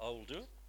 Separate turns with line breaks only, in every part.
will do it.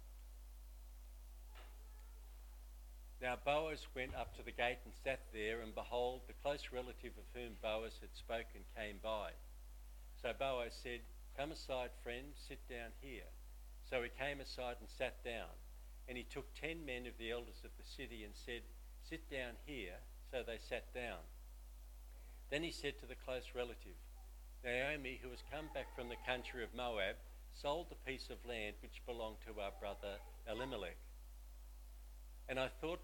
Now Boaz went up to the gate and sat there, and behold, the close relative of whom Boaz had spoken came by. So Boaz said, "Come aside, friend, sit down here." So he came aside and sat down. And he took 10 men of the elders of the city and said, "Sit down here." So they sat down. Then he said to the close relative, "Naomi, who has come back from the country of Moab, sold the piece of land which belonged to our brother Elimelech. And I thought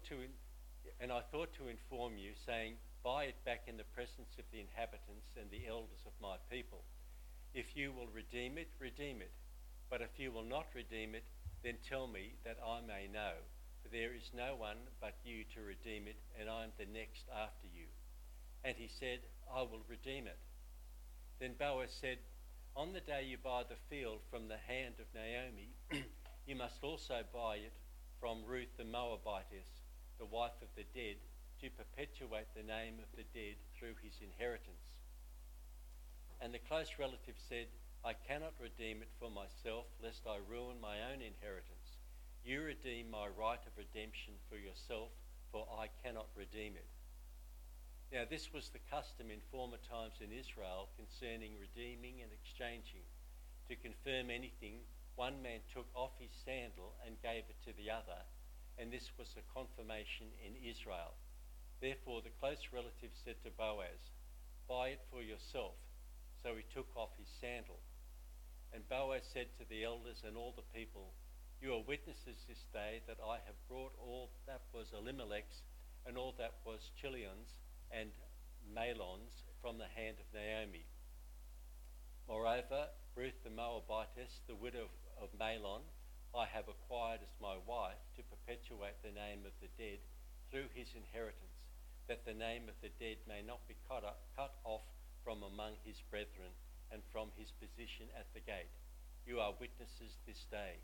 to inform you, saying, buy it back in the presence of the inhabitants and the elders of my people. If you will redeem it, redeem it. But if you will not redeem it, then tell me that I may know. For there is no one but you to redeem it, and I am the next after you." And he said, "I will redeem it." Then Boaz said, "On the day you buy the field from the hand of Naomi, you must also buy it from Ruth the Moabitess, the wife of the dead, to perpetuate the name of the dead through his inheritance." And the close relative said, "I cannot redeem it for myself, lest I ruin my own inheritance. You redeem my right of redemption for yourself, for I cannot redeem it." Now this was the custom in former times in Israel concerning redeeming and exchanging. To confirm anything, one man took off his sandal and gave it to the other, and this was a confirmation in Israel. Therefore the close relative said to Boaz, "Buy it for yourself." So he took off his sandal. And Boaz said to the elders and all the people, "You are witnesses this day that I have brought all that was Elimelech's and all that was Chilion's and Mahlon's from the hand of Naomi. Moreover, Ruth the Moabitess, the widow of Mahlon, I have acquired as my wife to perpetuate the name of the dead through his inheritance, that the name of the dead may not be cut off from among his brethren and from his position at the gate. You are witnesses this day."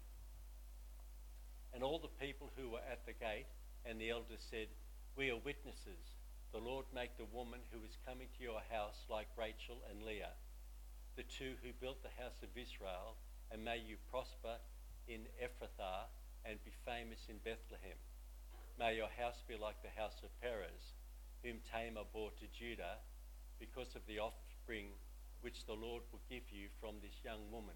And all the people who were at the gate and the elders said, "We are witnesses. The Lord make the woman who is coming to your house like Rachel and Leah, the two who built the house of Israel, and may you prosper in Ephrathah and be famous in Bethlehem. May your house be like the house of Perez, whom Tamar bore to Judah, because of the offspring which the Lord will give you from this young woman."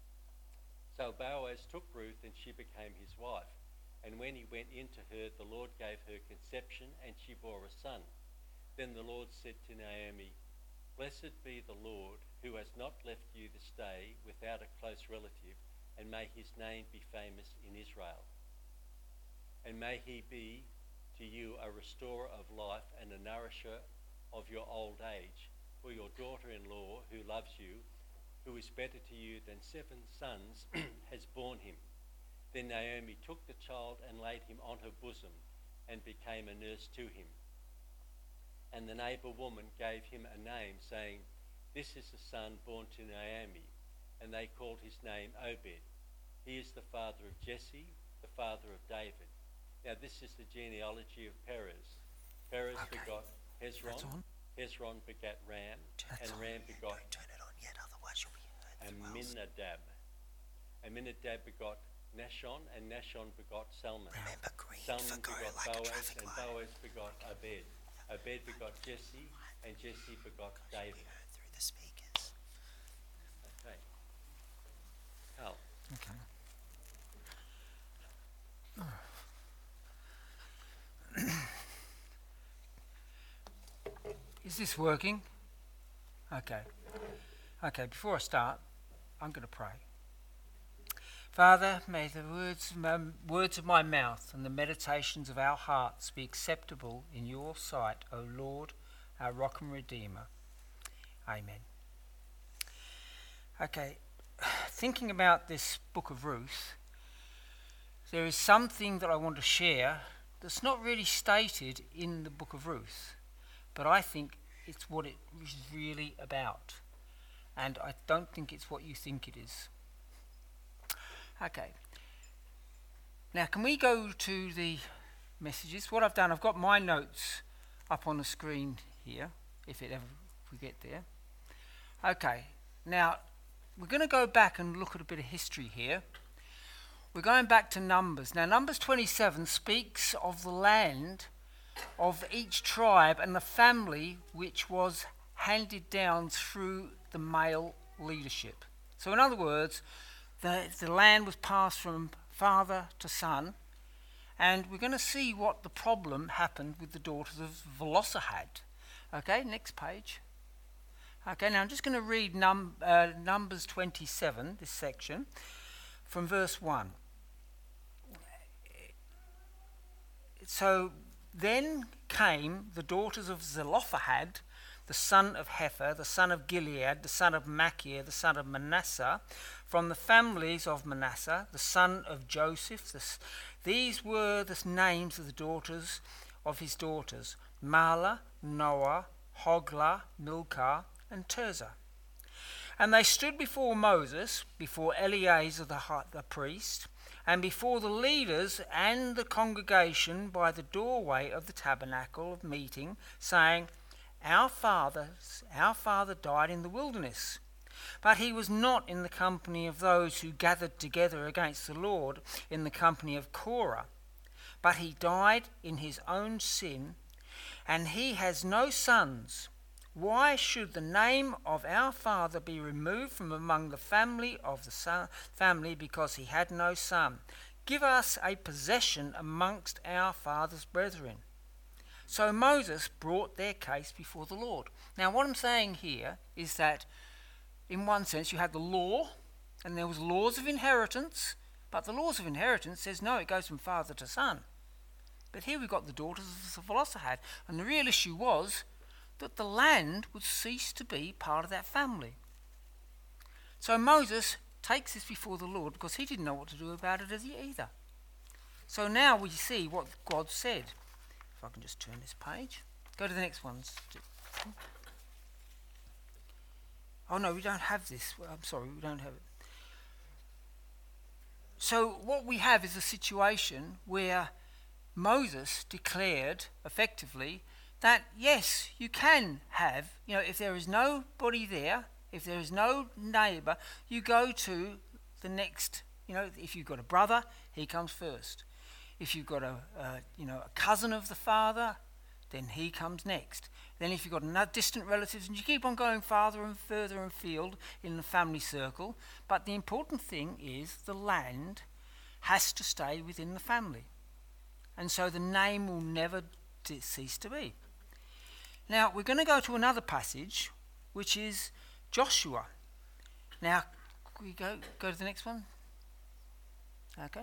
So Boaz took Ruth, and she became his wife. And when he went in to her, the Lord gave her conception, and she bore a son. Then the Lord said to Naomi, "Blessed be the Lord, who has not left you this day without a close relative, and may his name be famous in Israel. And may he be to you a restorer of life and a nourisher of your old age. For your daughter-in-law, who loves you, who is better to you than 7 sons, has borne him." Then Naomi took the child and laid him on her bosom and became a nurse to him. And the neighbour woman gave him a name, saying, "This is the son born to Naomi." And they called his name Obed. He is the father of Jesse, the father of David. Now this is the genealogy of Perez. Perez begot Hezron. Hezron begat Ram, and Ram begot
Don't turn it on yet, otherwise you'll be heard through
Aminadab. Aminadab begot Nashon, and Nashon begot Salmon.
Remember, green
Salmon
for go
begot
like a
Boaz,
traffic
and
light.
Boaz begot Obed. Obed begot Jesse, and Jesse begot
You'll
David.
be heard through the speakers.
Okay. Carl.
Okay. Is this working? Okay. Okay, before I start, I'm going to pray. Father, may the words of my mouth and the meditations of our hearts be acceptable in your sight, O Lord, our rock and redeemer. Amen. Okay, thinking about this book of Ruth, there is something that I want to share that's not really stated in the book of Ruth, but I think it's what it is really about. And I don't think it's what you think it is. Okay. Now, can we go to the messages? What I've done, I've got my notes up on the screen here, if we get there. Okay. Now, we're going to go back and look at a bit of history here. we're going back to Numbers. Now, Numbers 27 speaks of the land of each tribe and the family which was handed down through the male leadership. So, in other words, the land was passed from father to son, and we're going to see what the problem happened with the daughters of Zelophehad. Okay, next page. Okay, now I'm just going to read Numbers 27, this section, from verse 1. So, then came the daughters of Zelophehad, the son of Hepher, the son of Gilead, the son of Machir, the son of Manasseh, from the families of Manasseh, the son of Joseph. These were the names of the daughters of his daughters: Mahlah, Noah, Hoglah, Milcah, and Tirzah. And they stood before Moses, before Eleazar the priest, and before the leaders and the congregation by the doorway of the tabernacle of meeting, saying, Our father died in the wilderness, but he was not in the company of those who gathered together against the Lord in the company of Korah, but he died in his own sin, and he has no sons. Why should the name of our father be removed from among the family of the family because he had no son? Give us a possession amongst our father's brethren. So Moses brought their case before the Lord. Now, what I'm saying here is that, in one sense, you had the law, and there was laws of inheritance, but the laws of inheritance says no, it goes from father to son. But here we've got the daughters of Zelophehad, and the real issue was that the land would cease to be part of that family. So Moses takes this before the Lord because he didn't know what to do about it either. So now we see what God said. If I can just turn this page. Go to the next one. Oh no, we don't have this. I'm sorry, we don't have it. So what we have is a situation where Moses declared effectively that yes, you can have, if there is nobody there, if there is no neighbour, you go to the next, if you've got a brother, he comes first. If you've got a cousin of the father, then he comes next. Then if you've got another distant relatives, and you keep on going farther and further afield in the family circle. But the important thing is the land has to stay within the family. And so the name will never cease to be. Now, we're going to go to another passage, which is Joshua. Now, can we go to the next one? Okay.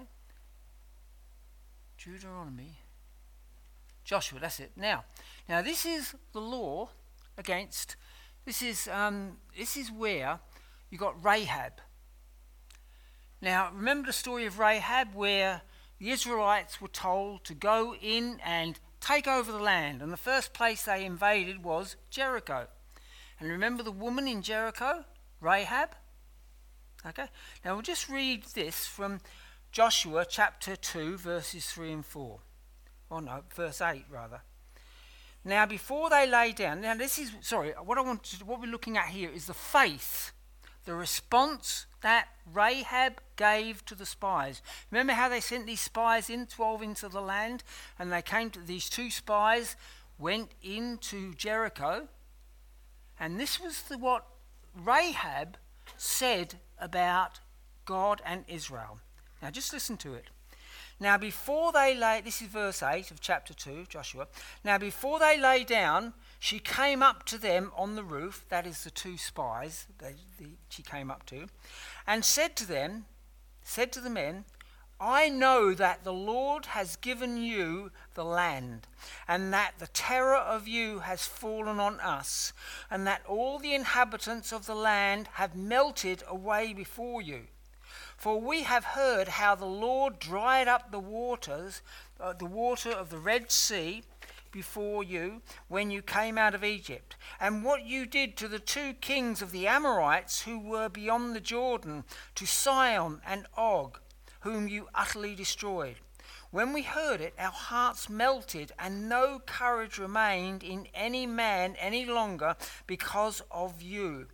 Deuteronomy. Joshua, that's it. Now this is the law against, this is where you got Rahab. Now, remember the story of Rahab where the Israelites were told to go in and take over the land, and the first place they invaded was Jericho. And remember the woman in Jericho, Rahab? Okay, now we'll just read this from Joshua chapter 2, verses 3 and 4. Oh no, verse 8 rather. Now before they lay down, what we're looking at here is the faith, the response that Rahab gave to the spies. Remember how they sent these spies 12 into the land, and they came to these two spies, went into Jericho, and this was what Rahab said about God and Israel. Now just listen to it. Now before they lay, this is verse 8 of chapter 2, Joshua. Now before they lay down, she came up to them on the roof, that is the two spies she came up to, and said to the men, I know that the Lord has given you the land, and that the terror of you has fallen on us, and that all the inhabitants of the land have melted away before you. For we have heard how the Lord dried up the water of the Red Sea before you when you came out of Egypt, and what you did to the two kings of the Amorites who were beyond the Jordan, to Sihon and Og, whom you utterly destroyed. When we heard it, our hearts melted, and no courage remained in any man any longer because of you.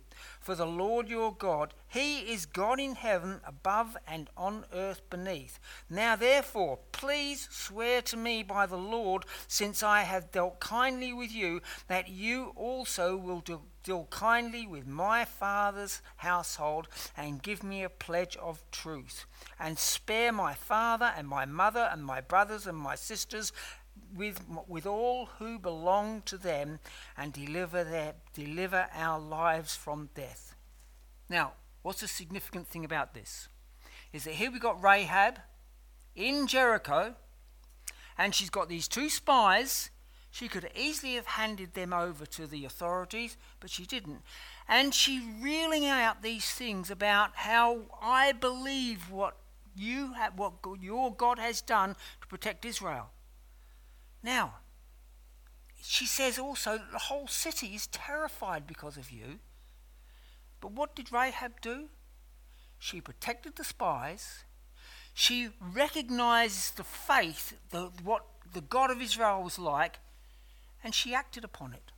for the Lord your God, he is God in heaven above and on earth beneath. Now therefore, please swear to me by the Lord, since I have dealt kindly with you, that you also will deal kindly with my father's household, and give me a pledge of truth, and spare my father and my mother and my brothers and my sisters with all who belong to them, and deliver our lives from death. Now, what's the significant thing about this? Is that here we got Rahab in Jericho, and she's got these two spies. She could easily have handed them over to the authorities, but she didn't. And she's reeling out these things about how I believe what your God has done to protect Israel. Now, she says also that the whole city is terrified because of you. But what did Rahab do? She protected the spies. She recognized the faith, what the God of Israel was like, and she acted upon it.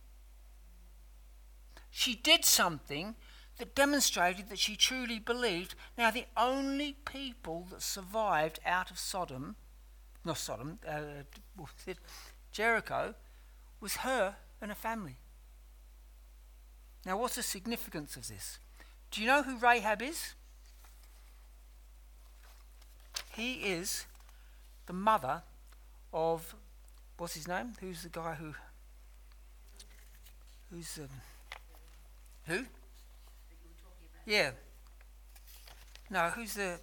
She did something that demonstrated that she truly believed. Now, the only people that survived out of Jericho, was her and her family. Now, what's the significance of this? Do you know who Rahab is? He is the mother of, what's his name? Who's the guy who? Yeah. No, who's the?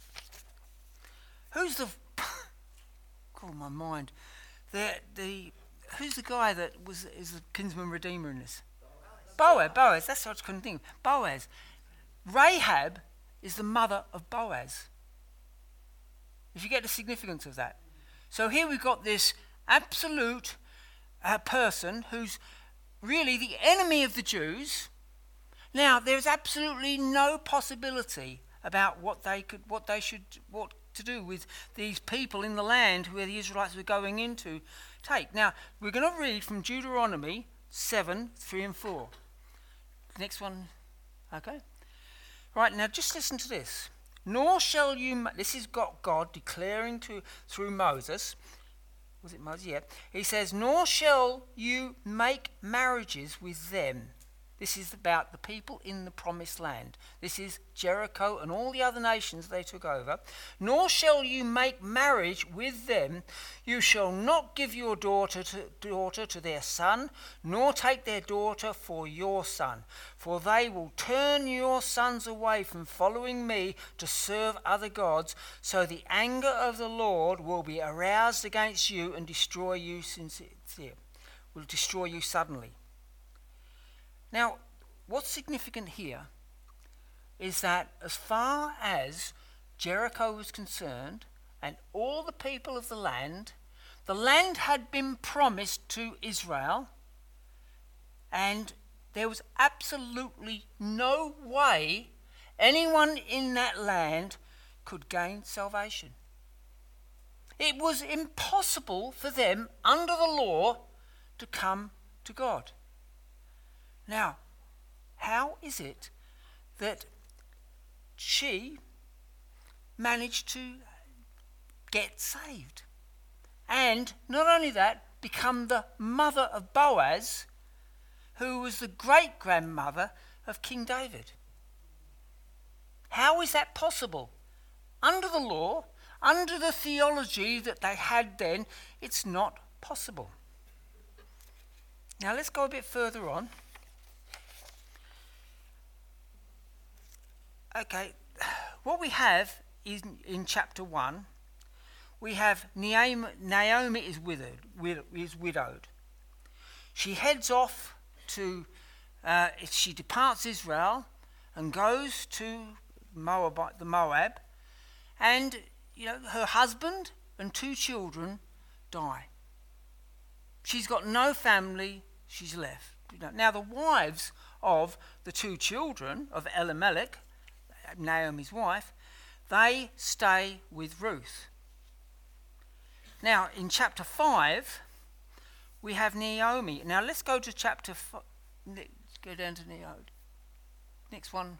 God, my mind. Who's the guy that is the kinsman redeemer in this? Boaz. That's what I couldn't think of. Boaz. Rahab is the mother of Boaz. If you get the significance of that. So here we've got this absolute person who's really the enemy of the Jews. Now, there's absolutely no possibility about what to do with these people in the land where the Israelites were going into take. Now, we're going to read from Deuteronomy 7, 3 and 4. Next one. Okay. Right, now just listen to this. Nor shall you, this is God declaring through Moses. Was it Moses? Yeah. He says, nor shall you make marriages with them. This is about the people in the promised land. This is Jericho and all the other nations they took over. Nor shall you make marriage with them. You shall not give your daughter to their son, nor take their daughter for your son. For they will turn your sons away from following me to serve other gods. So the anger of the Lord will be aroused against you and destroy you suddenly. Now, what's significant here is that as far as Jericho was concerned and all the people of the land had been promised to Israel, and there was absolutely no way anyone in that land could gain salvation. It was impossible for them under the law to come to God. Now, how is it that she managed to get saved? And not only that, become the mother of Boaz, who was the great-grandmother of King David. How is that possible? Under the law, under the theology that they had then, it's not possible. Now let's go a bit further on. Okay, what we have is in chapter 1, we have Naomi is widowed. She heads off to, she departs Israel and goes to Moab, and her husband and 2 children die. She's got no family, she's left. Now the wives of the 2 children of Elimelech, Naomi's wife, they stay with Ruth. Now, in chapter 5, we have Naomi. Now, let's go to chapter 5. Let's go down to Naomi. next one.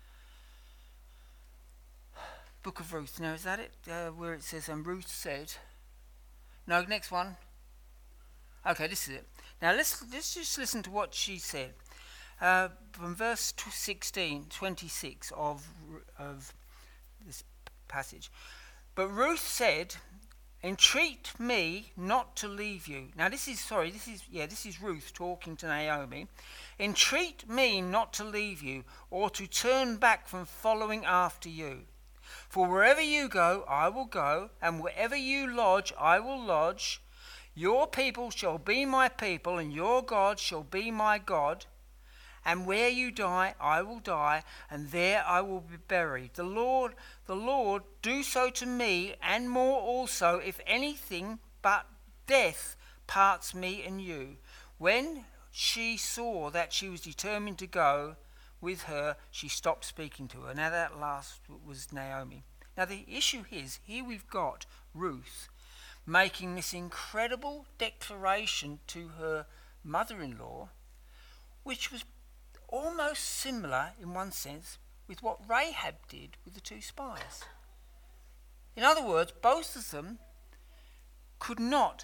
Book of Ruth. Now, is that it? Where it says, and Ruth said. No, next one. Okay, this is it. Now, let's just listen to what she said. From verse 26 of this passage. But Ruth said, entreat me not to leave you. Now this is Ruth talking to Naomi. Entreat me not to leave you, or to turn back from following after you. For wherever you go, I will go, and wherever you lodge, I will lodge. Your people shall be my people, and your God shall be my God. And where you die, I will die, and there I will be buried. The Lord, do so to me, and more also, if anything but death parts me and you. When she saw that she was determined to go with her, she stopped speaking to her. Now that last was Naomi. Now the issue is, here we've got Ruth making this incredible declaration to her mother-in-law, which was almost similar in one sense with what Rahab did with the two spies. In other words, both of them could not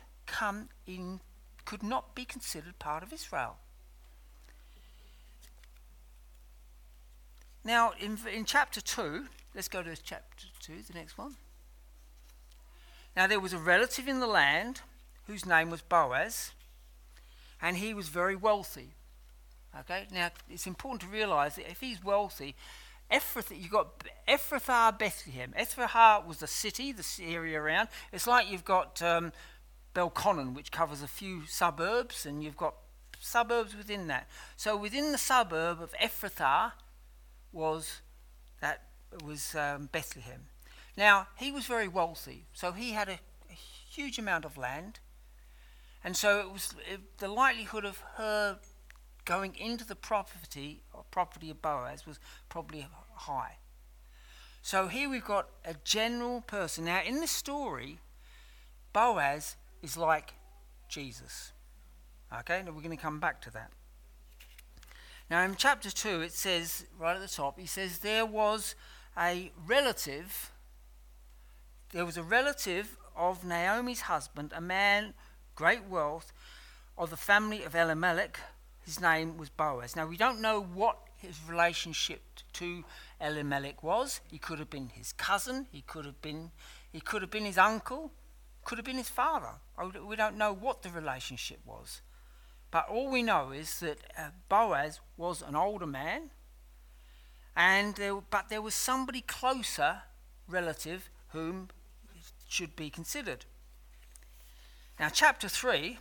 be considered part of Israel. Now, in chapter 2, let's go to chapter 2, the next one. Now, there was a relative in the land whose name was Boaz, and he was very wealthy. Okay, now it's important to realise that if he's wealthy, you've got Ephrathah, Bethlehem. Ephrathah was the city, the area around. It's like you've got Belconnen, which covers a few suburbs, and you've got suburbs within that. So within the suburb of Ephrathah was Bethlehem. Now, he was very wealthy, so he had a huge amount of land, and so the likelihood of her going into the property of Boaz was probably high. So here we've got a general person. Now, in this story, Boaz is like Jesus. Okay, now we're going to come back to that. Now, in chapter 2, it says, right at the top, he says, there was a relative of Naomi's husband, a man, great wealth, of the family of Elimelech. His name was Boaz. Now, we don't know what his relationship to Elimelech was. He could have been his cousin. He could have been his uncle. Could have been his father. We don't know what the relationship was. But all we know is that Boaz was an older man, but there was somebody closer relative whom should be considered. Now, chapter 3.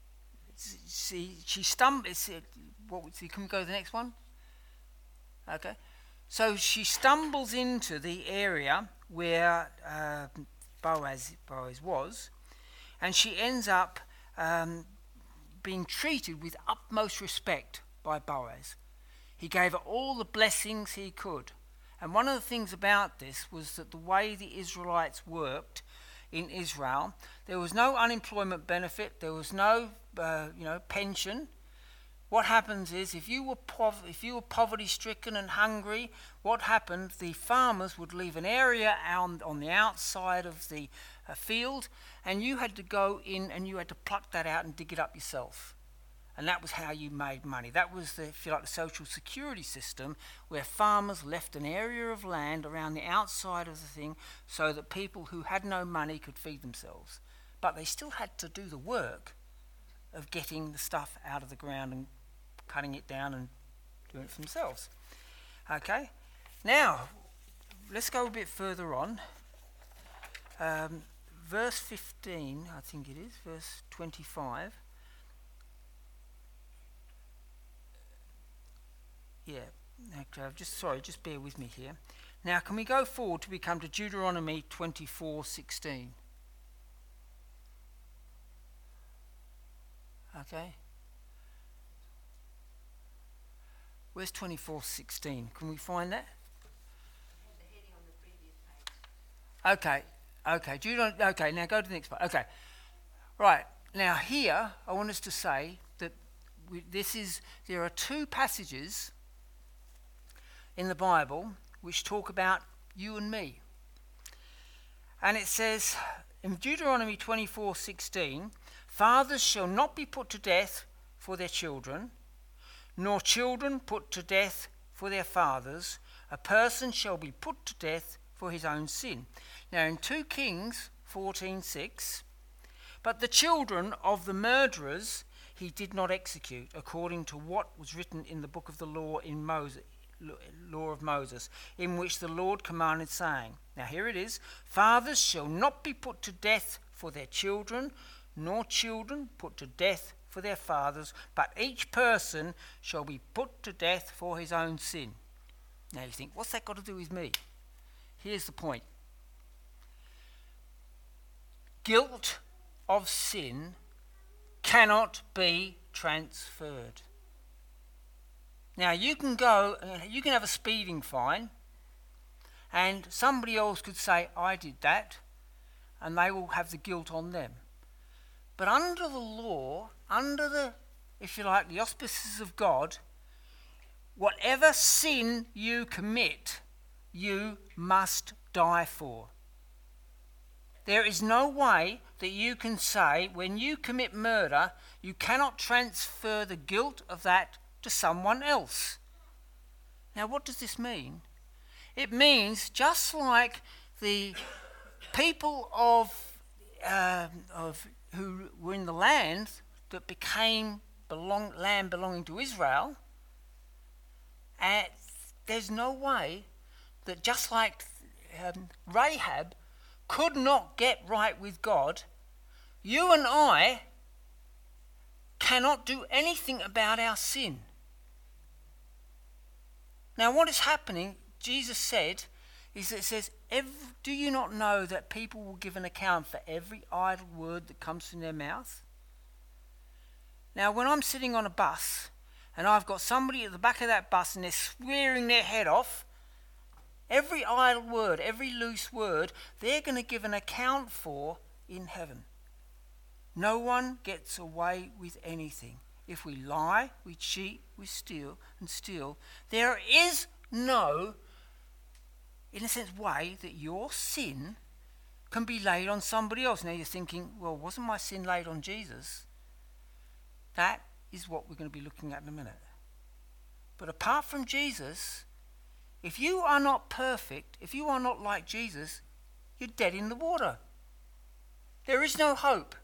She stumbles. Can we go to the next one? Okay. So she stumbles into the area where Boaz was, and she ends up being treated with utmost respect by Boaz. He gave her all the blessings he could. And one of the things about this was that the way the Israelites worked in Israel, there was no unemployment benefit, there was no pension. What happens is, if you were poverty-stricken and hungry, what happened? The farmers would leave an area on the outside of the field, and you had to go in and you had to pluck that out and dig it up yourself. And that was how you made money. That was the social security system, where farmers left an area of land around the outside of the thing so that people who had no money could feed themselves. But they still had to do the work of getting the stuff out of the ground and cutting it down and doing it for themselves. Okay, now let's go a bit further on. Verse 15, I think it is, verse 25. Yeah, okay, just bear with me here. Now, can we go forward till we come to Deuteronomy 24:16? Okay. Where's 24:16? Can we find that? Okay. Okay, now go to the next part. Okay. Right. Now here, I want us to say that there are two passages in the Bible which talk about you and me. And it says in Deuteronomy 24:16, fathers shall not be put to death for their children, nor children put to death for their fathers. A person shall be put to death for his own sin. Now in 2 Kings 14:6, but the children of the murderers he did not execute, according to what was written in the book of the law of Moses, in which the Lord commanded, saying, now here it is, fathers shall not be put to death for their children, nor children put to death for their fathers, but each person shall be put to death for his own sin. Now you think, what's that got to do with me? Here's the point. Guilt of sin cannot be transferred. Now you can have a speeding fine, and somebody else could say, I did that, and they will have the guilt on them. But under the law, under the, if you like, the auspices of God, whatever sin you commit, you must die for. There is no way that you can say, when you commit murder, you cannot transfer the guilt of that to someone else. Now, what does this mean? It means just like the people of who were in the land that became land belonging to Israel, there's no way that just like Rahab could not get right with God, you and I cannot do anything about our sin. Now what is happening, Jesus said, is that it says, do you not know that people will give an account for every idle word that comes from their mouth? Now when I'm sitting on a bus and I've got somebody at the back of that bus and they're swearing their head off, every idle word, every loose word, they're going to give an account for in heaven. No one gets away with anything. If we lie, we cheat, we steal, there is no, in a sense, way that your sin can be laid on somebody else. Now you're thinking, well, wasn't my sin laid on Jesus? That is what we're going to be looking at in a minute. But apart from Jesus, if you are not perfect, if you are not like Jesus, you're dead in the water. There is no hope.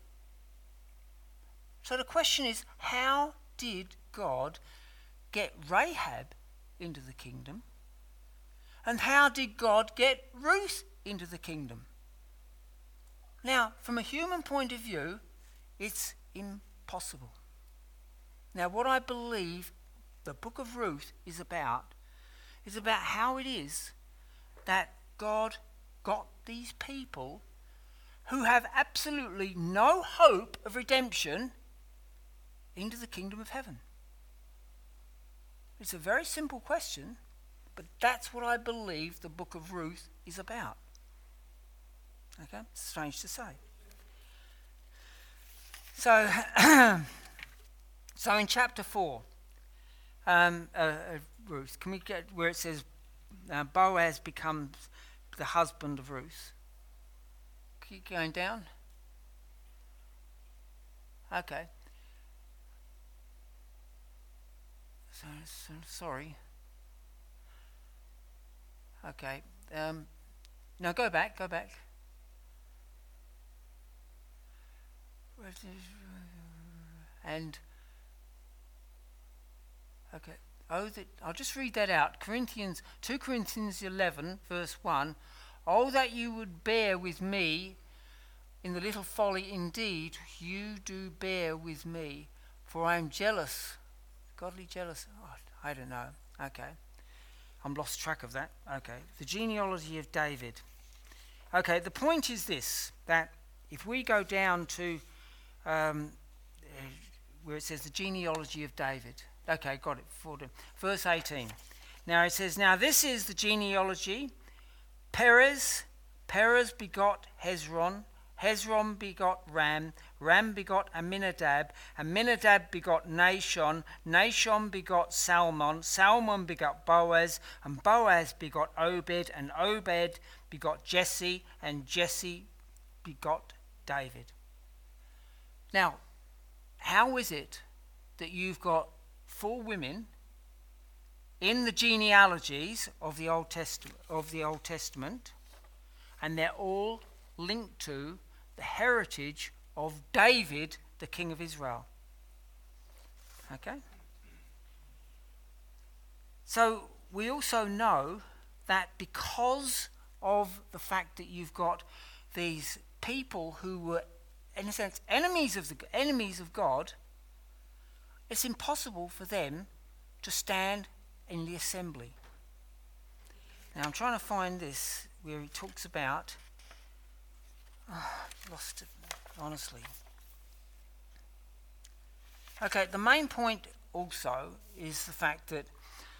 So the question is, how did God get Rahab into the kingdom? And how did God get Ruth into the kingdom? Now, from a human point of view, it's impossible. Now, what I believe the book of Ruth is about how it is that God got these people who have absolutely no hope of redemption into the kingdom of heaven. It's a very simple question, but that's what I believe the book of Ruth is about. Okay, it's strange to say. So, so in chapter 4, Ruth, can we get where it says Boaz becomes the husband of Ruth? Keep going down. Okay. So sorry. Okay. No, go back. And okay. I'll just read that out. 2 Corinthians 11, verse 1. Oh, that you would bear with me in the little folly, indeed, you do bear with me, for I am jealous. Godly jealous? Oh, I don't know. Okay. I'm lost track of that. Okay. The genealogy of David. Okay, the point is this, that if we go down to where it says the genealogy of David. Okay, got it. Verse 18. Now it says, now this is the genealogy. Perez begot Hezron. Hezron begot Ram. Ram begot Amminadab. Amminadab begot Nahshon. Nahshon begot Salmon. Salmon begot Boaz. And Boaz begot Obed. And Obed begot Jesse. And Jesse begot David. Now, how is it that you've got 4 women in the genealogies of the Old Testament, and they're all linked to the heritage of David, the king of Israel? Okay? So we also know that because of the fact that you've got these people who were, in a sense, enemies of God, it's impossible for them to stand in the assembly. Now I'm trying to find this where he talks about, lost it, honestly. Okay, the main point also is the fact that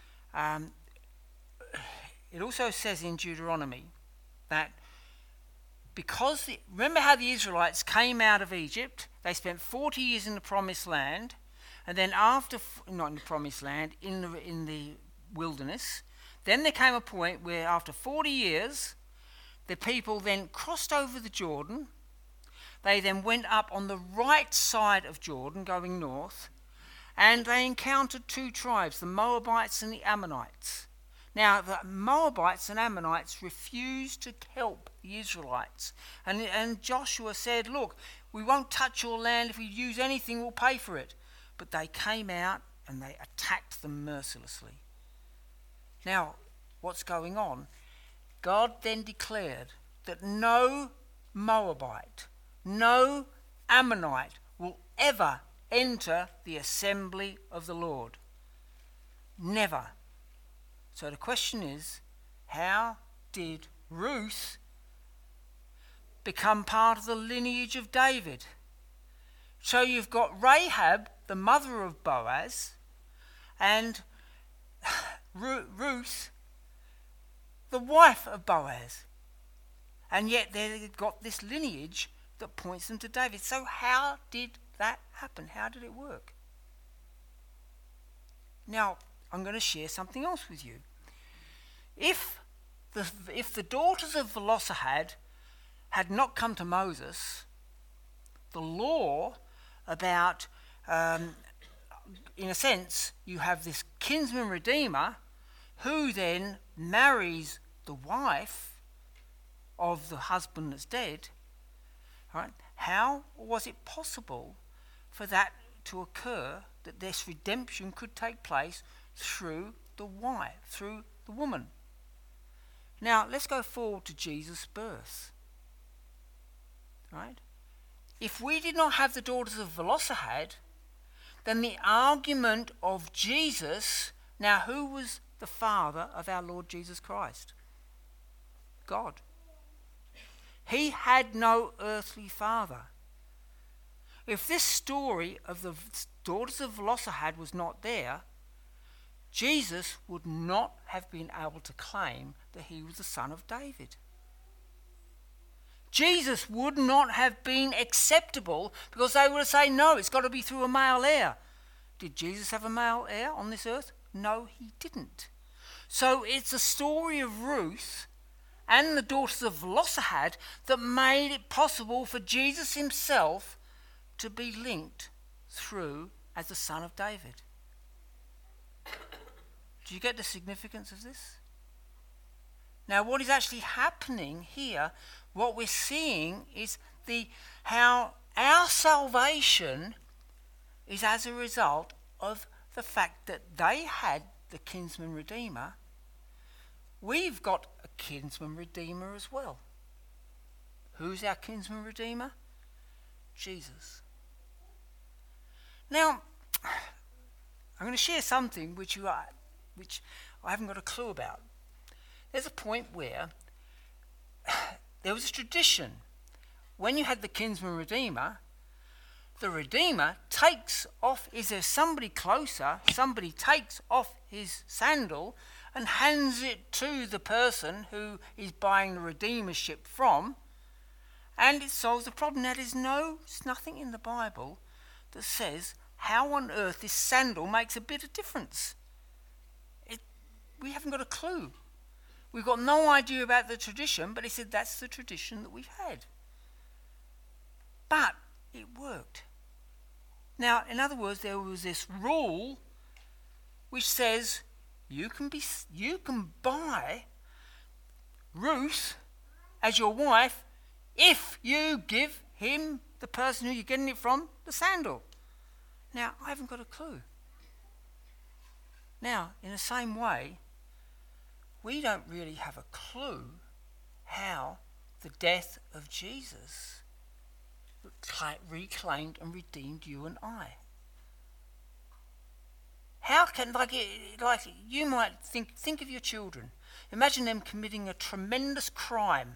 it also says in Deuteronomy that because remember how the Israelites came out of Egypt, they spent 40 years in the promised land, and then not in the promised land, in the wilderness. Then there came a point where after 40 years, the people then crossed over the Jordan. They then went up on the right side of Jordan, going north, and they encountered 2 tribes, the Moabites and the Ammonites. Now, the Moabites and Ammonites refused to help the Israelites. And Joshua said, look, we won't touch your land. If we use anything, we'll pay for it. But they came out and they attacked them mercilessly. Now, what's going on? God then declared that no Moabite, no Ammonite will ever enter the assembly of the Lord. Never. So the question is, how did Ruth become part of the lineage of David? So you've got Rahab, the mother of Boaz, and Ruth, the wife of Boaz. And yet they've got this lineage that points them to David. So how did that happen? How did it work? Now, I'm going to share something else with you. If the daughters of Zelophehad had not come to Moses, the law about, in a sense, you have this kinsman redeemer who then marries the wife of the husband that's dead. Right? How was it possible for that to occur, that this redemption could take place through the wife, through the woman? Now, let's go forward to Jesus' birth. Right? If we did not have the daughters of Zelophehad, then the argument of Jesus, now who was the father of our Lord Jesus Christ? God. He had no earthly father. If this story of the daughters of Zelophehad was not there, Jesus would not have been able to claim that he was the son of David. Jesus would not have been acceptable because they would say, no, it's got to be through a male heir. Did Jesus have a male heir on this earth? No, he didn't. So it's the story of Ruth and the daughters of Zelophehad that made it possible for Jesus himself to be linked through as the son of David. Do you get the significance of this? Now, what is actually happening here, what we're seeing is how our salvation is as a result of the fact that they had the kinsman redeemer. We've got a kinsman redeemer as well. Who's our kinsman redeemer? Jesus. Now, I'm going to share something which I haven't got a clue about. There's a point where there was a tradition. When you had the kinsman redeemer, the redeemer takes off, is there somebody closer, somebody takes off his sandal and hands it to the person who is buying the redeemership from, and it solves the problem. Now, there's nothing in the Bible that says how on earth this sandal makes a bit of difference. We haven't got a clue. We've got no idea about the tradition, but he said that's the tradition that we've had. But it worked. Now, in other words, there was this rule which says you can buy Ruth as your wife if you give him, the person who you're getting it from, the sandal. Now, I haven't got a clue. Now, in the same way, we don't really have a clue how the death of Jesus reclaimed and redeemed you and I. How can, like you might think of your children. Imagine them committing a tremendous crime.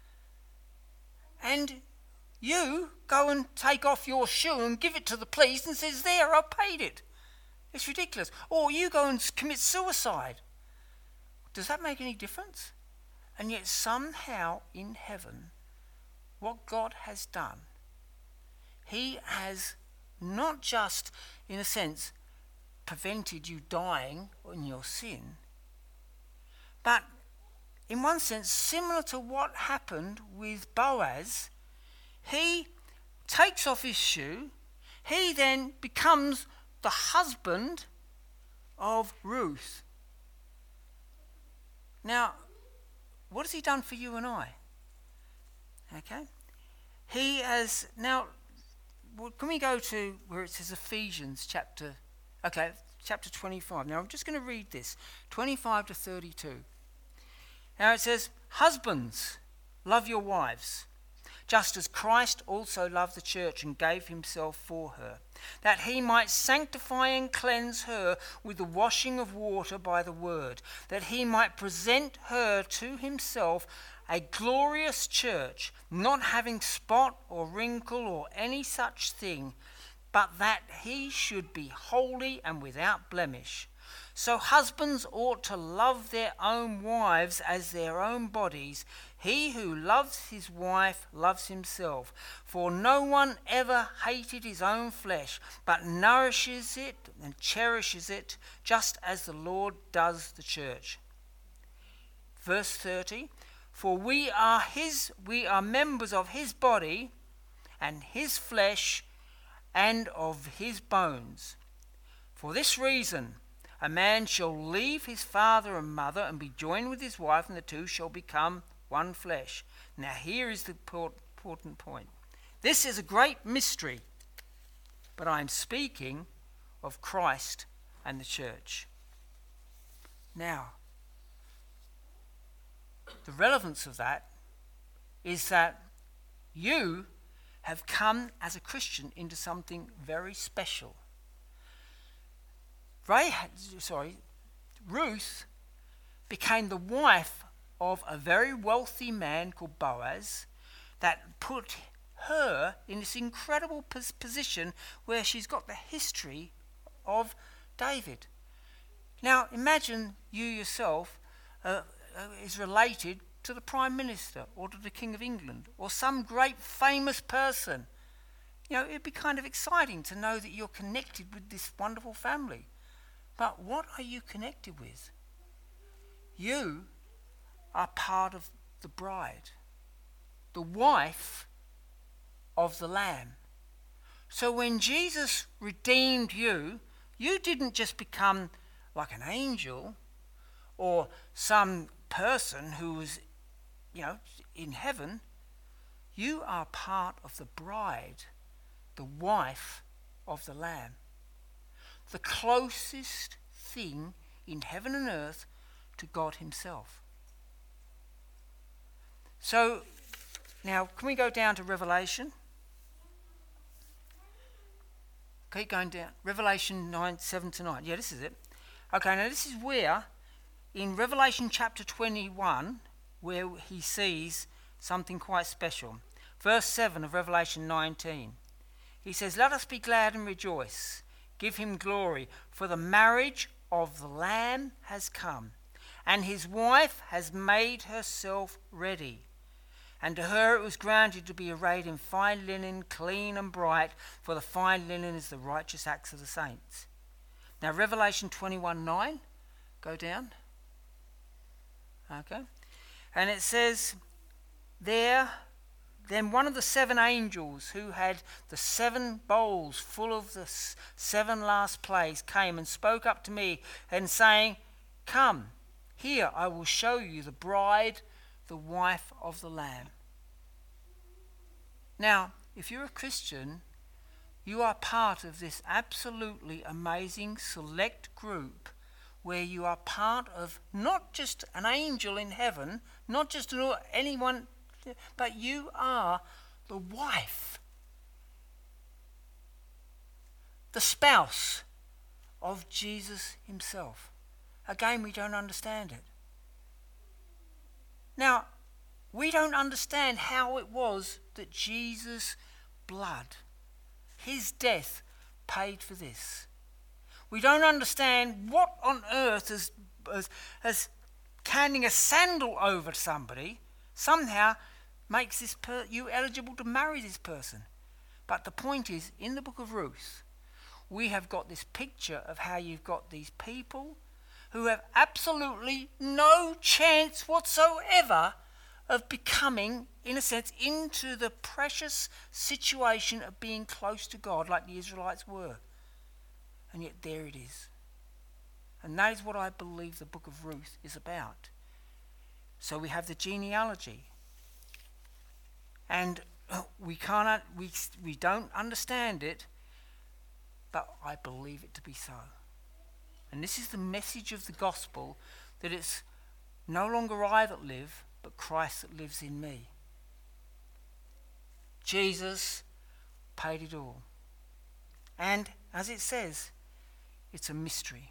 And you go and take off your shoe and give it to the police and says, there, I paid it. It's ridiculous. Or you go and commit suicide. Does that make any difference? And yet somehow in heaven, what God has done, he has not just, in a sense, prevented you dying in your sin, but in one sense, similar to what happened with Boaz, he takes off his shoe, he then becomes the husband of Ruth. Now, what has he done for you and I? Okay? He has, now, can we go to where it says Ephesians chapter 25. Now, I'm just going to read this, 25 to 32. Now, it says, husbands, love your wives, just as Christ also loved the church and gave himself for her, that he might sanctify and cleanse her with the washing of water by the word, that he might present her to himself a glorious church, not having spot or wrinkle or any such thing, but that he should be holy and without blemish. So husbands ought to love their own wives as their own bodies. He who loves his wife loves himself. For no one ever hated his own flesh, but nourishes it and cherishes it, just as the Lord does the church. Verse 30, for we are members of his body and his flesh and of his bones. For this reason, a man shall leave his father and mother and be joined with his wife, and the two shall become one flesh. Now here is the important point. This is a great mystery, but I am speaking of Christ and the church. Now, the relevance of that is that you have come as a Christian into something very special. Ruth became the wife of a very wealthy man called Boaz that put her in this incredible position where she's got the history of David. Now imagine you yourself is related to the Prime Minister or to the King of England or some great famous person. You know, it'd be kind of exciting to know that you're connected with this wonderful family. But what are you connected with? You are part of the bride, the wife of the Lamb. So when Jesus redeemed you, you didn't just become like an angel or some person who was, in heaven. You are part of the bride, the wife of the Lamb. The closest thing in heaven and earth to God himself. So, now, can we go down to Revelation? Keep going down. Revelation 9, 7 to 9. Yeah, this is it. Okay, now this is where, in Revelation chapter 21, where he sees something quite special. Verse 7 of Revelation 19. He says, let us be glad and rejoice. Give him glory, for the marriage of the Lamb has come, and his wife has made herself ready. And to her it was granted to be arrayed in fine linen, clean and bright, for the fine linen is the righteous acts of the saints. Now Revelation 21:9, go down. Okay. And it says there, then one of the 7 angels who had the 7 bowls full of the 7 last plagues came and spoke up to me and saying, "Come, here I will show you the bride, the wife of the Lamb." Now, if you're a Christian, you are part of this absolutely amazing select group where you are part of not just an angel in heaven, not just anyone, but you are the wife, the spouse of Jesus himself. Again, we don't understand it. Now, we don't understand how it was that Jesus' blood, his death, paid for this. We don't understand what on earth as handing a sandal over to somebody somehow makes you eligible to marry this person. But the point is, in the book of Ruth, we have got this picture of how you've got these people who have absolutely no chance whatsoever of becoming, in a sense, into the precious situation of being close to God like the Israelites were. And yet there it is. And that is what I believe the book of Ruth is about. So we have the genealogy. And we don't understand it, but I believe it to be so. And this is the message of the gospel, that it's no longer I that live, but Christ that lives in me. Jesus paid it all. And as it says, it's a mystery.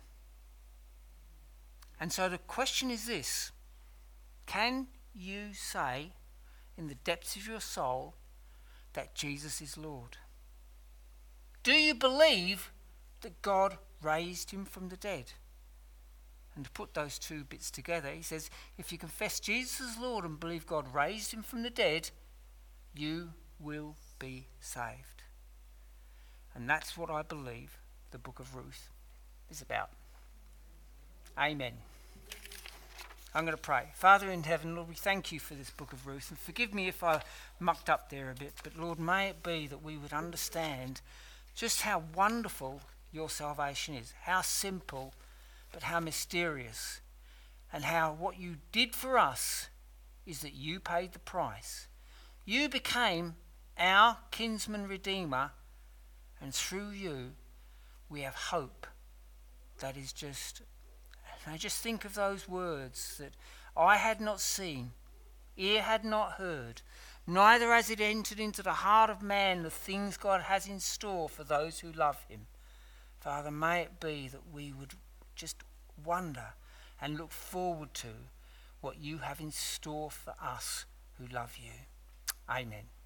And so the question is this: can you say in the depths of your soul that Jesus is Lord? Do you believe that God raised him from the dead? And to put those two bits together, he says, if you confess Jesus as Lord and believe God raised him from the dead, you will be saved. And that's what I believe the book of Ruth is about. Amen. I'm going to pray. Father in heaven, Lord, we thank you for this book of Ruth. And forgive me if I mucked up there a bit, but Lord, may it be that we would understand just how wonderful your salvation is, how simple, but how mysterious, and how what you did for us is that you paid the price. You became our kinsman redeemer, and through you we have hope. That is just, I just think of those words that eye had not seen, ear had not heard, neither has it entered into the heart of man the things God has in store for those who love him. Father, may it be that we would just wonder and look forward to what you have in store for us who love you. Amen.